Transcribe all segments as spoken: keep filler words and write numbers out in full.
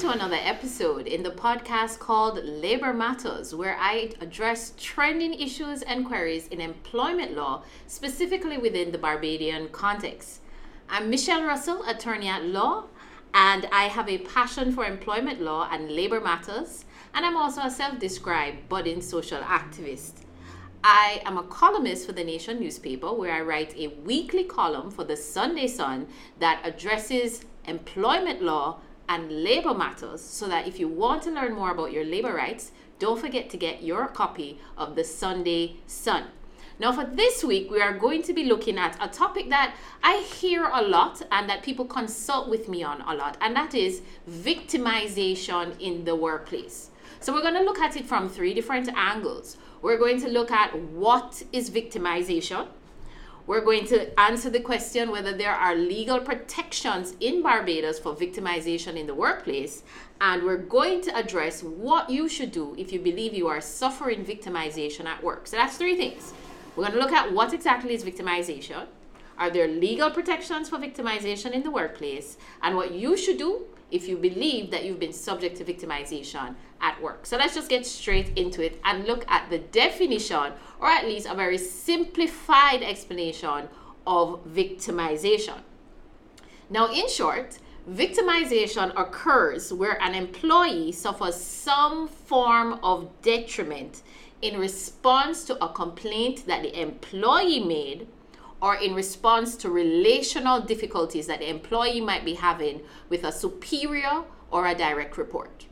to another episode in the podcast called Labor Matters, where I address trending issues and queries in employment law, specifically within the Barbadian context. I'm Michelle Russell, attorney at law, and I have a passion for employment law and labor matters, and I'm also a self-described budding social activist. I am a columnist for The Nation newspaper, where I write a weekly column for the Sunday Sun that addresses employment law and labor matters, so that if you want to learn more about your labor rights, don't forget to get your copy of the Sunday Sun. Now for this week, we are going to be looking at a topic that I hear a lot and that people consult with me on a lot, and that is victimization in the workplace. So we're going to look at it from three different angles. We're going to look at what is victimization. We're going to answer the question whether there are legal protections in Barbados for victimization in the workplace. And we're going to address what you should do if you believe you are suffering victimization at work. So that's three things. We're going to look at what exactly is victimization. Are there legal protections for victimization in the workplace? And what you should do if you believe that you've been subject to victimization at work. So let's just get straight into it and look at the definition, or at least a very simplified explanation of victimization. Now, in short, victimization occurs where an employee suffers some form of detriment in response to a complaint that the employee made, or in response to relational difficulties that the employee might be having with a superior or a direct report.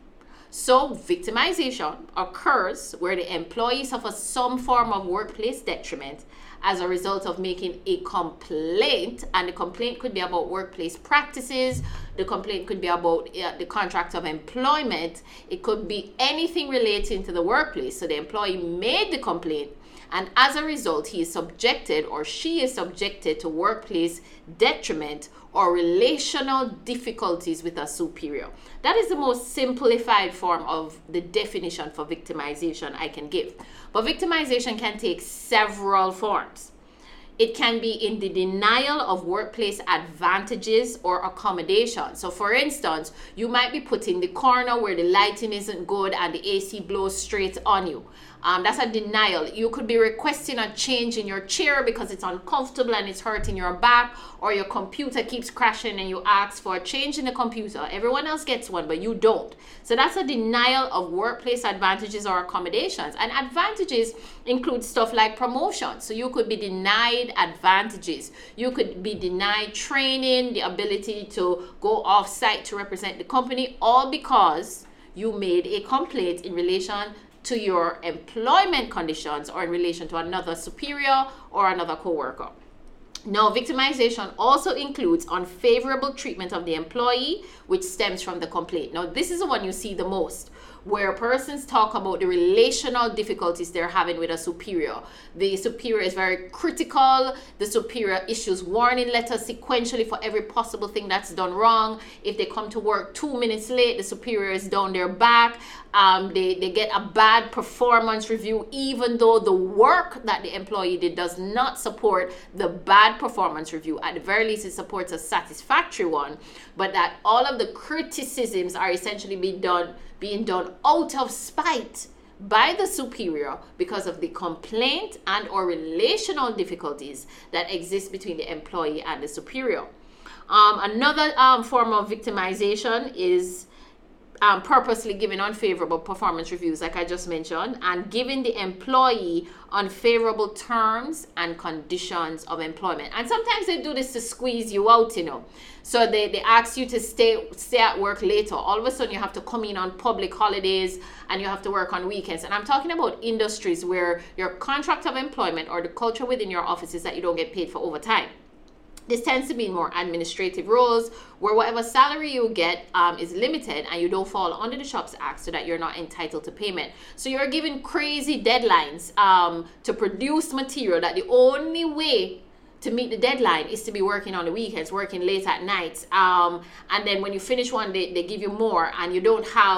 So victimization occurs where the employee suffers some form of workplace detriment as a result of making a complaint, and the complaint could be about workplace practices, the complaint could be about uh, the contract of employment, it could be anything relating to the workplace. So the employee made the complaint, and as a result, he is subjected or she is subjected to workplace detriment or relational difficulties with a superior. That is the most simplified form of the definition for victimization I can give. But victimization can take several forms. It can be in the denial of workplace advantages or accommodations. So for instance, you might be put in the corner where the lighting isn't good and the A C blows straight on you. Um, that's a denial. You could be requesting a change in your chair because it's uncomfortable and it's hurting your back, or your computer keeps crashing and you ask for a change in the computer. Everyone else gets one, but you don't. So that's a denial of workplace advantages or accommodations. And advantages include stuff like promotion. So you could be denied advantages. You could be denied training, the ability to go off site to represent the company, all because you made a complaint in relation to your employment conditions or in relation to another superior or another co-worker. Now, victimization also includes unfavorable treatment of the employee, which stems from the complaint. Now, this is the one you see the most, where persons talk about the relational difficulties they're having with a superior. The superior is very critical. The superior issues warning letters sequentially for every possible thing that's done wrong. If they come to work two minutes late, the superior is down their back. Um, they, they get a bad performance review, even though the work that the employee did does not support the bad performance review. At the very least, it supports a satisfactory one, but that all of the criticisms are essentially being done being done out of spite by the superior because of the complaint and or relational difficulties that exist between the employee and the superior. Um, another um, form of victimization is Um, purposely giving unfavorable performance reviews, like I just mentioned, and giving the employee unfavorable terms and conditions of employment. And sometimes they do this to squeeze you out, you know. So they, they ask you to stay stay at work later. All of a sudden you have to come in on public holidays and you have to work on weekends. And I'm talking about industries where your contract of employment or the culture within your office is that you don't get paid for overtime. This tends to be more administrative roles where whatever salary you get um, is limited and you don't fall under the Shops Act, so that you're not entitled to payment. So you're given crazy deadlines um, to produce material that the only way to meet the deadline is to be working on the weekends, working late at night. Um, and then when you finish one, they, they give you more, and you don't have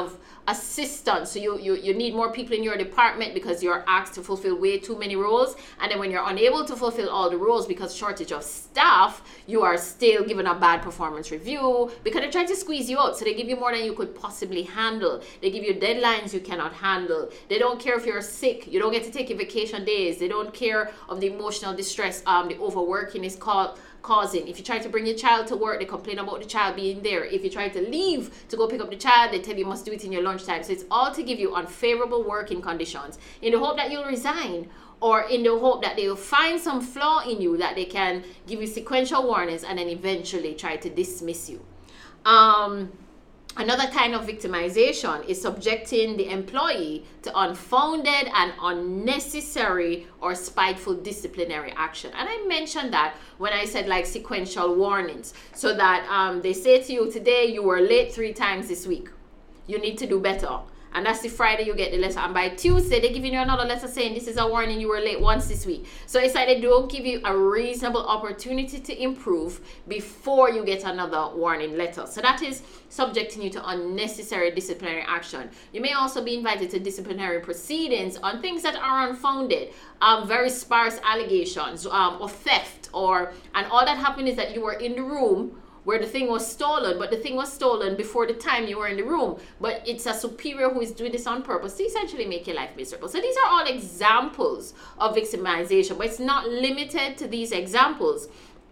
assistance. So you, you, you need more people in your department because you're asked to fulfill way too many roles. And then when you're unable to fulfill all the roles because shortage of staff, you are still given a bad performance review because they're trying to squeeze you out. So they give you more than you could possibly handle. They give you deadlines you cannot handle. They don't care if you're sick. You don't get to take your vacation days. They don't care of the emotional distress um, the overworking is called causing. If you try to bring your child to work, they complain about the child being there. If you try to leave to go pick up the child, they tell you you must do it in your lunchtime. So it's all to give you unfavorable working conditions in the hope that you'll resign, or in the hope that they will find some flaw in you that they can give you sequential warnings and then eventually try to dismiss you. Um, Another kind of victimization is subjecting the employee to unfounded and unnecessary or spiteful disciplinary action. And I mentioned that when I said like sequential warnings. So that um, they say to you, today you were late three times this week. You need to do better. And that's the Friday you get the letter. And by Tuesday, they're giving you another letter saying this is a warning, you were late once this week. So it's like they don't give you a reasonable opportunity to improve before you get another warning letter. So that is subjecting you to unnecessary disciplinary action. You may also be invited to disciplinary proceedings on things that are unfounded, um, very sparse allegations um, of theft, or and all that happened is that you were in the room where the thing was stolen, but the thing was stolen before the time you were in the room. But it's a superior who is doing this on purpose to essentially make your life miserable. So these are all examples of victimization, but it's not limited to these examples.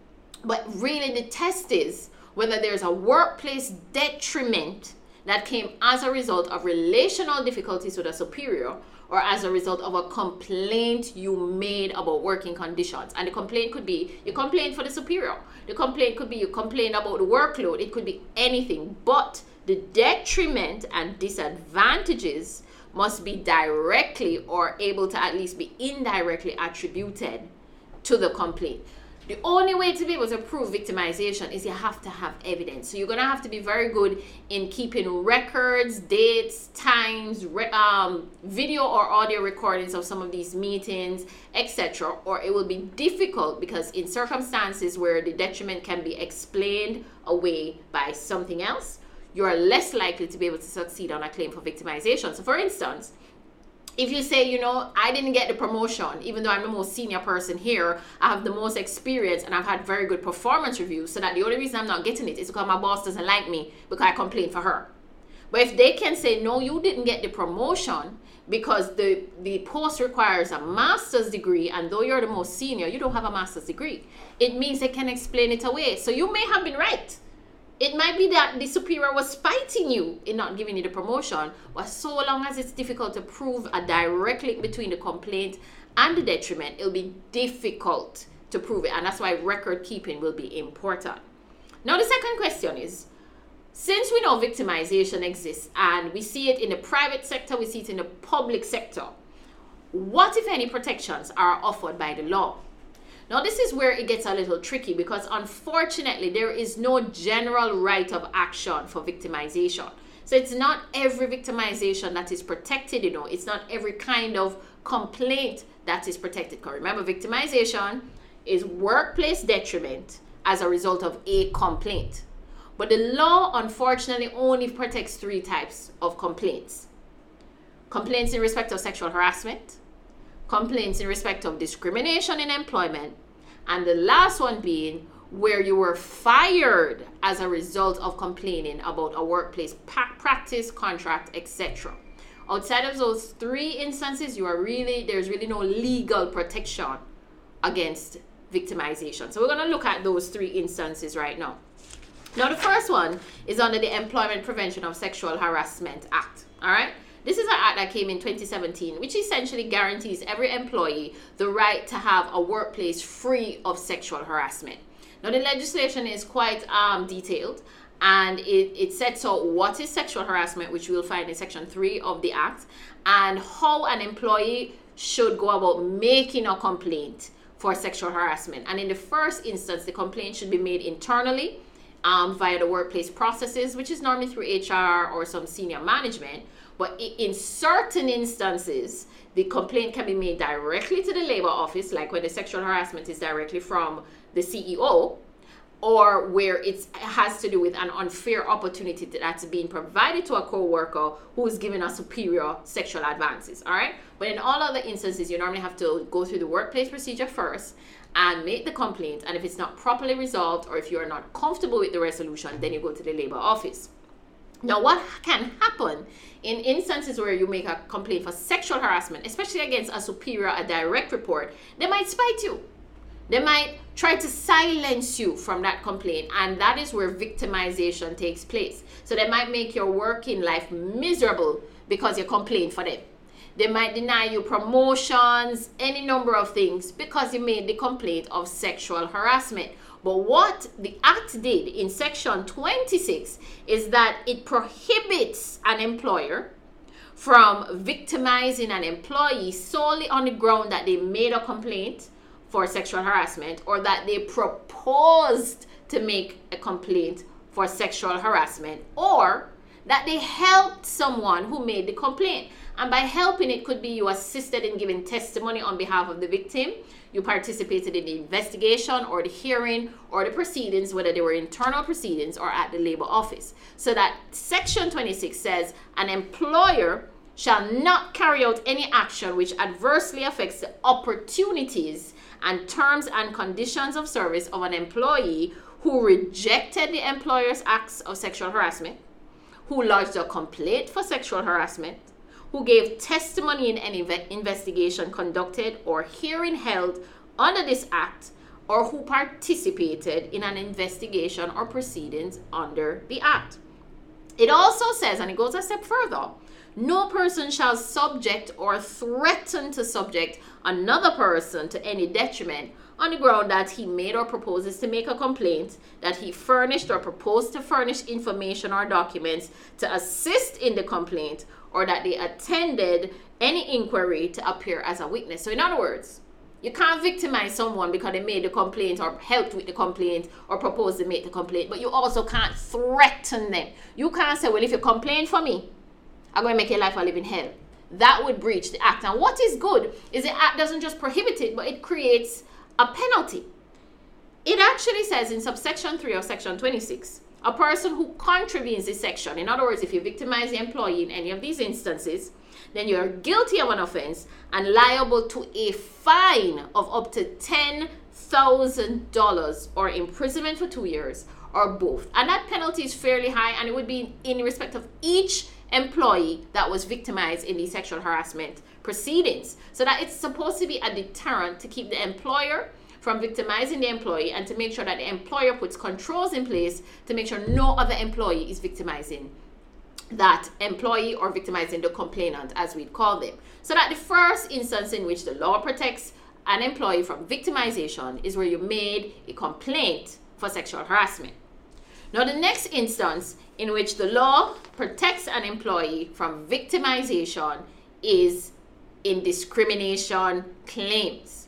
But really the test is whether there's a workplace detriment that came as a result of relational difficulties with a superior, or as a result of a complaint you made about working conditions. And the complaint could be you complained for the superior. The complaint could be you complained about the workload. It could be anything. But the detriment and disadvantages must be directly or able to at least be indirectly attributed to the complaint. The only way to be able to prove victimization is you have to have evidence. So you're going to have to be very good in keeping records, dates, times, re um, video or audio recordings of some of these meetings, et cetera. Or it will be difficult because in circumstances where the detriment can be explained away by something else, you are less likely to be able to succeed on a claim for victimization. So for instance, if you say, you know, I didn't get the promotion, even though I'm the most senior person here, I have the most experience and I've had very good performance reviews, so that the only reason I'm not getting it is because my boss doesn't like me because I complained for her. But if they can say, no, you didn't get the promotion because the, the post requires a master's degree, and though you're the most senior, you don't have a master's degree, it means they can explain it away. So you may have been right. It might be that the superior was spiting you in not giving you the promotion, but so long as it's difficult to prove a direct link between the complaint and the detriment, it'll be difficult to prove it. And that's why record keeping will be important. Now, the second question is, since we know victimization exists and we see it in the private sector, we see it in the public sector, what, if any, protections are offered by the law? Now, this is where it gets a little tricky because unfortunately, there is no general right of action for victimization. So it's not every victimization that is protected, you know, it's not every kind of complaint that is protected. Because remember, victimization is workplace detriment as a result of a complaint. But the law, unfortunately, only protects three types of complaints. Complaints in respect of sexual harassment, complaints in respect of discrimination in employment, and the last one being where you were fired as a result of complaining about a workplace practice, contract, et cetera. Outside of those three instances, you are really there's really no legal protection against victimization. So we're going to look at those three instances right now. Now, the first one is under the Employment Prevention of Sexual Harassment Act. All right. This is an act that came in twenty seventeen, which essentially guarantees every employee the right to have a workplace free of sexual harassment. Now, the legislation is quite um, detailed, and it, it sets out what is sexual harassment, which we'll find in Section three of the Act, and how an employee should go about making a complaint for sexual harassment. And in the first instance, the complaint should be made internally um, via the workplace processes, which is normally through H R or some senior management. But in certain instances, the complaint can be made directly to the labor office, like when the sexual harassment is directly from the C E O, or where it's, it has to do with an unfair opportunity that's being provided to a co-worker who is giving a superior sexual advances, all right? But in all other instances, you normally have to go through the workplace procedure first and make the complaint, and if it's not properly resolved or if you are not comfortable with the resolution, then you go to the labor office. Now, what can happen in instances where you make a complaint for sexual harassment, especially against a superior, a direct report, they might spite you. They might try to silence you from that complaint, and that is where victimization takes place. So they might make your working life miserable because you complained for them. They might deny you promotions, any number of things, because you made the complaint of sexual harassment. But what the Act did in Section twenty-six is that it prohibits an employer from victimizing an employee solely on the ground that they made a complaint for sexual harassment, or that they proposed to make a complaint for sexual harassment, or that they helped someone who made the complaint. And by helping, it could be you assisted in giving testimony on behalf of the victim, you participated in the investigation or the hearing or the proceedings, whether they were internal proceedings or at the labor office. So that Section twenty-six says an employer shall not carry out any action which adversely affects the opportunities and terms and conditions of service of an employee who rejected the employer's acts of sexual harassment, who lodged a complaint for sexual harassment, who gave testimony in any investigation conducted or hearing held under this act, or who participated in an investigation or proceedings under the act. It also says, and it goes a step further, no person shall subject or threaten to subject another person to any detriment on the ground that he made or proposes to make a complaint, that he furnished or proposed to furnish information or documents to assist in the complaint, or that they attended any inquiry to appear as a witness. So in other words, you can't victimize someone because they made the complaint or helped with the complaint or proposed to make the complaint, but you also can't threaten them. You can't say, well, if you complain for me, I'm going to make your life a living hell. That would breach the act. And what is good is the act doesn't just prohibit it, but it creates a penalty. It actually says in subsection three of section twenty-six, a person who contravenes this section, in other words, if you victimize the employee in any of these instances, then you're guilty of an offense and liable to a fine of up to ten thousand dollars or imprisonment for two years or both. And that penalty is fairly high, and it would be in respect of each employee that was victimized in these sexual harassment proceedings. So that it's supposed to be a deterrent to keep the employer from victimizing the employee, and to make sure that the employer puts controls in place to make sure no other employee is victimizing that employee or victimizing the complainant, as we'd call them. So that the first instance in which the law protects an employee from victimization is where you made a complaint for sexual harassment. Now, the next instance in which the law protects an employee from victimization is in discrimination claims.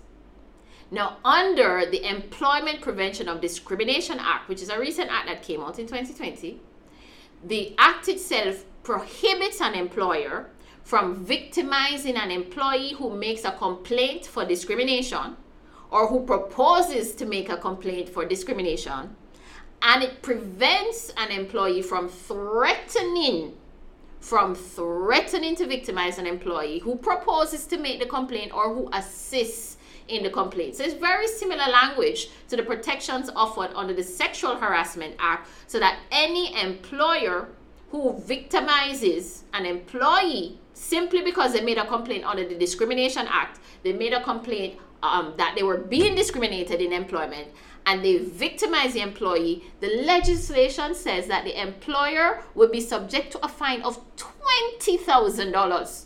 Now, under the Employment Prevention of Discrimination Act, which is a recent act that came out in twenty twenty, the act itself prohibits an employer from victimizing an employee who makes a complaint for discrimination or who proposes to make a complaint for discrimination, and it prevents an employee from threatening from threatening to victimize an employee who proposes to make the complaint or who assists in the complaint. So it's very similar language to the protections offered under the Sexual Harassment Act, so that any employer who victimizes an employee simply because they made a complaint under the Discrimination Act, they made a complaint um, that they were being discriminated in employment, and they victimize the employee, the legislation says that the employer will be subject to a fine of twenty thousand dollars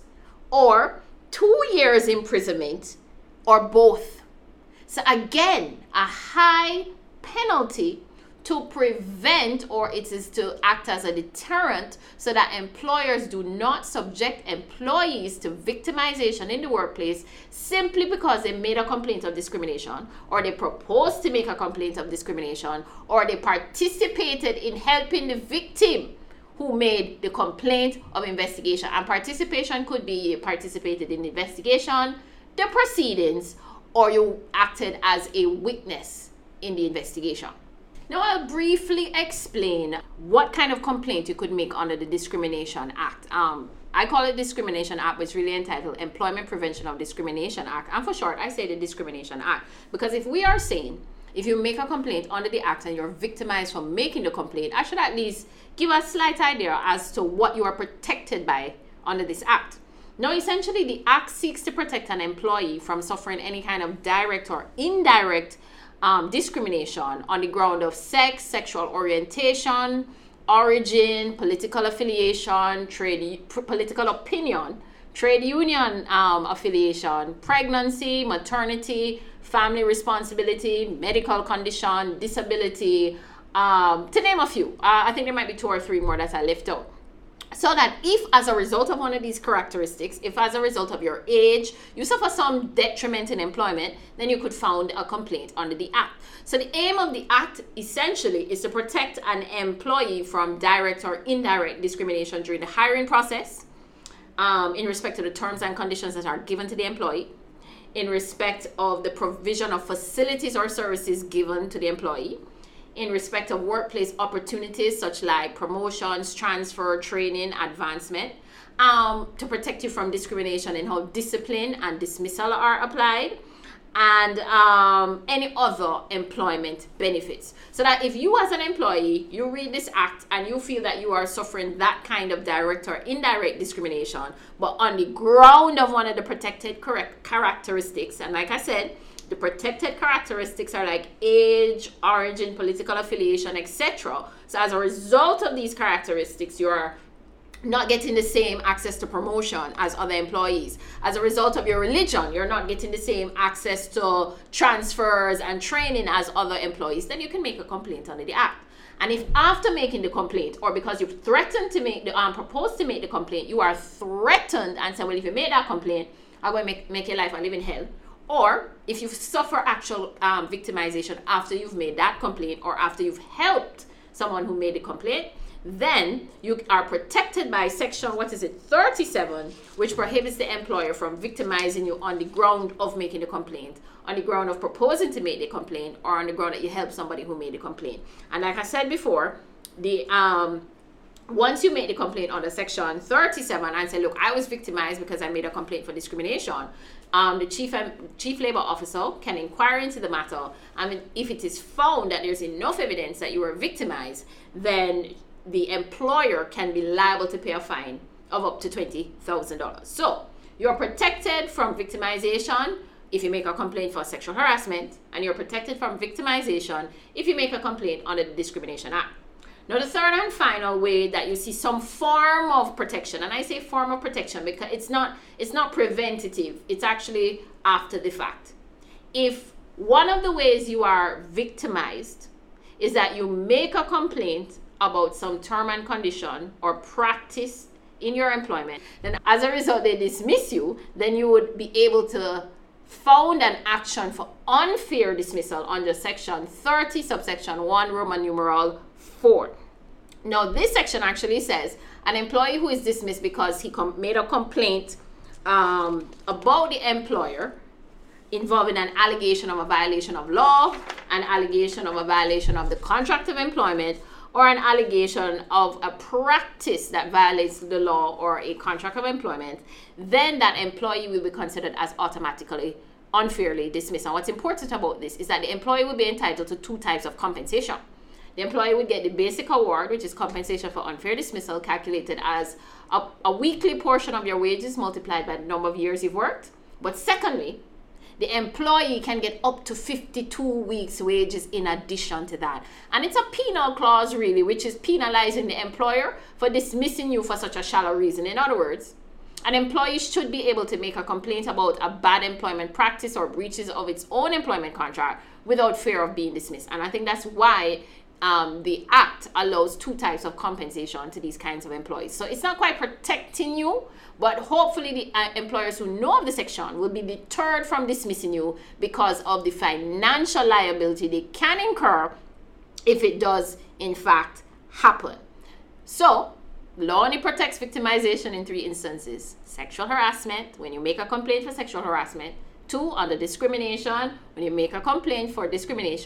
or two years imprisonment or both. So again, a high penalty to prevent, or it is to act as a deterrent so that employers do not subject employees to victimization in the workplace simply because they made a complaint of discrimination, or they proposed to make a complaint of discrimination, or they participated in helping the victim who made the complaint of investigation. And participation could be you participated in the investigation, the proceedings, or you acted as a witness in the investigation. Now I'll briefly explain what kind of complaint you could make under the Discrimination Act. Um, I call it Discrimination Act, but it's really entitled Employment Prevention of Discrimination Act. And for short, I say the Discrimination Act. Because if we are saying, if you make a complaint under the Act and you're victimized for making the complaint, I should at least give a slight idea as to what you are protected by under this Act. Now, essentially, the Act seeks to protect an employee from suffering any kind of direct or indirect um, discrimination on the ground of sex, sexual orientation, origin, political affiliation, trade, political opinion, trade union um, affiliation, pregnancy, maternity, family responsibility, medical condition, disability, um, to name a few. Uh, I think there might be two or three more that I left out. So that if as a result of one of these characteristics, if as a result of your age, you suffer some detriment in employment, then you could found a complaint under the Act. So the aim of the Act essentially is to protect an employee from direct or indirect discrimination during the hiring process, um, in respect to the terms and conditions that are given to the employee, in respect of the provision of facilities or services given to the employee, in respect of workplace opportunities such like promotions, transfer, training, advancement, um, to protect you from discrimination in how discipline and dismissal are applied, and um, any other employment benefits. So that if you as an employee, you read this Act and you feel that you are suffering that kind of direct or indirect discrimination, but on the ground of one of the protected correct characteristics, and like I said, the protected characteristics are like age, origin, political affiliation, et cetera. So as a result of these characteristics, you are not getting the same access to promotion as other employees. As a result of your religion, you're not getting the same access to transfers and training as other employees, then you can make a complaint under the Act. And if after making the complaint, or because you've threatened to make the um, proposed to make the complaint, you are threatened and say, well, if you made that complaint, I'm going to make, make your life a living hell. Or if you suffer actual um, victimization after you've made that complaint, or after you've helped someone who made the complaint, then you are protected by section, what is it, thirty-seven, which prohibits the employer from victimizing you on the ground of making the complaint, on the ground of proposing to make the complaint, or on the ground that you help somebody who made the complaint. And like I said before, the um, once you make the complaint under section thirty-seven and say, look, I was victimized because I made a complaint for discrimination, um, the chief um, chief labor officer can inquire into the matter. I mean, if it is found that there's enough evidence that you were victimized, then the employer can be liable to pay a fine of up to twenty thousand dollars. So you're protected from victimization if you make a complaint for sexual harassment, and you're protected from victimization if you make a complaint under the Discrimination Act. Now, the third and final way that you see some form of protection, and I say form of protection because it's not it's not preventative, it's actually after the fact. If one of the ways you are victimized is that you make a complaint about some term and condition or practice in your employment, then as a result they dismiss you, then you would be able to found an action for unfair dismissal under section thirty, subsection one, Roman numeral four. Now, this section actually says an employee who is dismissed because he com- made a complaint um, about the employer involving an allegation of a violation of law, an allegation of a violation of the contract of employment, or an allegation of a practice that violates the law or a contract of employment, then that employee will be considered as automatically unfairly dismissed. And what's important about this is that the employee will be entitled to two types of compensation. The employee would get the basic award, which is compensation for unfair dismissal, calculated as a, a weekly portion of your wages multiplied by the number of years you've worked. But secondly, the employee can get up to fifty-two weeks wages in addition to that. And it's a penal clause really, which is penalizing the employer for dismissing you for such a shallow reason. In other words, an employee should be able to make a complaint about a bad employment practice or breaches of its own employment contract without fear of being dismissed. And I think that's why Um, the Act allows two types of compensation to these kinds of employees. So it's not quite protecting you, but hopefully the uh, employers who know of the section will be deterred from dismissing you because of the financial liability they can incur if it does in fact happen. So law only protects victimization in three instances: sexual harassment, when you make a complaint for sexual harassment; two, under discrimination, when you make a complaint for discrimination;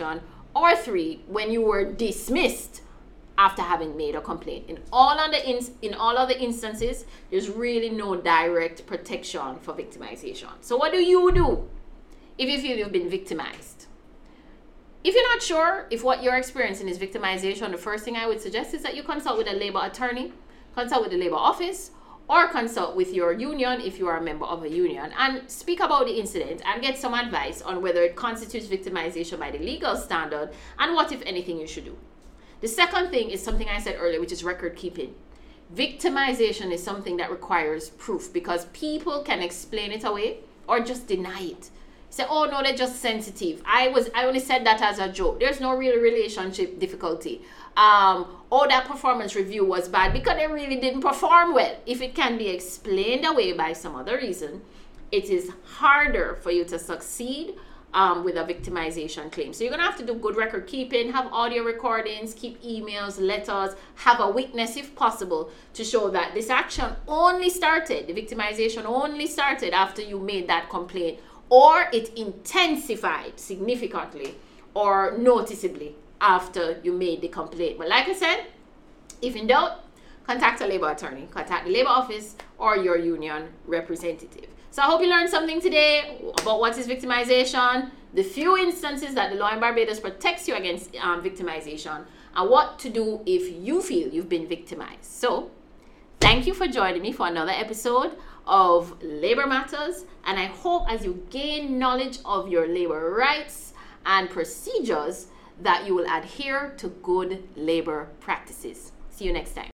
or three, when you were dismissed after having made a complaint. In all other in, in all other instances, there's really no direct protection for victimization. So what do you do if you feel you've been victimized? If you're not sure if what you're experiencing is victimization, the first thing I would suggest is that you consult with a labor attorney, consult with the labor office, or consult with your union if you are a member of a union, and speak about the incident and get some advice on whether it constitutes victimization by the legal standard and what, if anything, you should do. The second thing is something I said earlier, which is record keeping. Victimization is something that requires proof, because people can explain it away or just deny it. Say, oh no, they're just sensitive. I was, I only said that as a joke. There's no real relationship difficulty. Um, oh, that performance review was bad because they really didn't perform well. If it can be explained away by some other reason, it is harder for you to succeed um, with a victimization claim. So you're gonna have to do good record keeping, have audio recordings, keep emails, letters, have a witness if possible to show that this action only started, the victimization only started after you made that complaint, or it intensified significantly or noticeably after you made the complaint. But like I said, if in doubt, contact a labor attorney, contact the labor office or your union representative. So I hope you learned something today about what is victimization, the few instances that the law in Barbados protects you against um, victimization, and what to do if you feel you've been victimized. So thank you for joining me for another episode of Labor Matters, and I hope as you gain knowledge of your labor rights and procedures that you will adhere to good labor practices. See you next time.